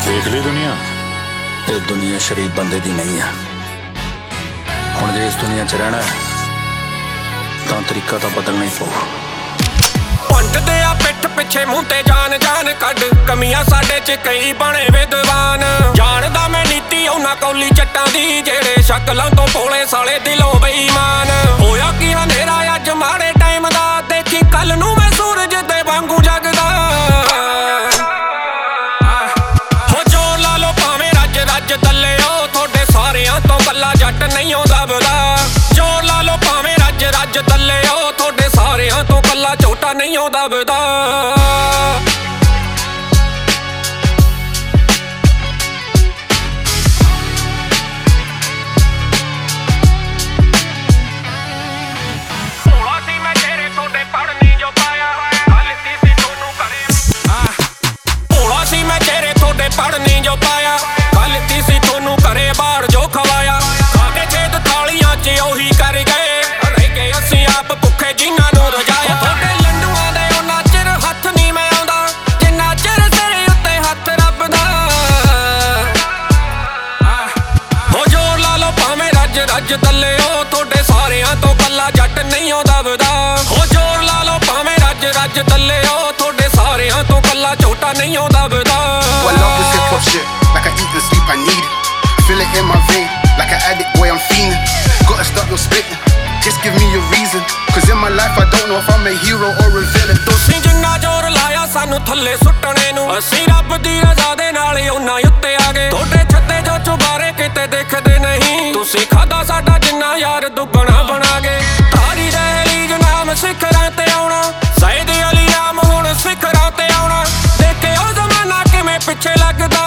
देख ली दुनिया। ये दुनिया शरीफ बंदे दी नहीं है। हुण जे इस दुनिया च रहना है तां तरीका तो बदलना ही पऊ। पंडदे आ पिठ पिछे मूंह ते जान जान कड कमियां साडे च कई बने विद्वान। जानदा मैं नीति उन्हां कौली चट्टां दी जेड़े शक्लां तो भोले साले दिलों बेईमान। होया कि हनेरा अज माड़े टाइम दा देखी कल नूं मैं सूरज दे वांगू जगदा। हो जोर ला लो भावें रज रज दल्लिओ थोड़े सारियां तो कल्ला जट नहीं दबदा। जोर ला लो भावें रज रज दल्लिओ थोड़े सारियां तो कल्ला झोटा नहीं दबदा। पढ़नी जो पाया गलती सी थोनू करे बाहर जो खवाया। खाके छेद थालियां च ओही कर गए रह के असी आप भुखे जिन्हां नूं रजाया। थोड़े लंडुआं दे उन्ना चिर हथ नहीं मैं आउंदा जिन्ना चिर सिर उत्ते हथ रब दा। हो जोर ला लो भावें रज रज दल्लिओ थोड़े सारियां तो कल्ला जट नहीं दबदा। हो जोर ला लो भावें रज रज दल्लिओ थोड़े सारियां तो कल्ला झोटा नहीं दबदा। I love this hip hop shit, like I eat and sleep, I need it. Feel it in my vein, like an addict, boy, I'm fiending. Gotta stop your spitting, just give me a reason. Cause in my life, I don't know if I'm a hero or a villain. तुसीं जिन्ना जोर लाया सानू थल्ले सुट्टने नूं असीं रब दी रज़ा दे नाल ही उन्ना उत्ते आ गए। थोड़े छत्ते जो चुबारे किते दिखदे नहीं तुसीं खादा साडा जिन्ना यार दुगना बना गए। तारी दहलीज नाम सिखरां ते आउणा सैयद अली आम हुण सिखरां ते आउणा। देखे ओ ज़माना किवें पिछे लगदा।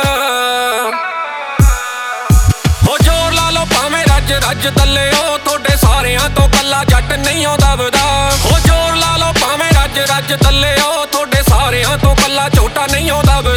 हो जोर ला लो भावें रज रज दल्लिओ थोड़े सारियां तो कल्ला जट नहीं दबदा। हो जोर ला लो भावें रज रज दल्लिओ थोड़े सारियां तो कल्ला झोटा नहीं दबदा।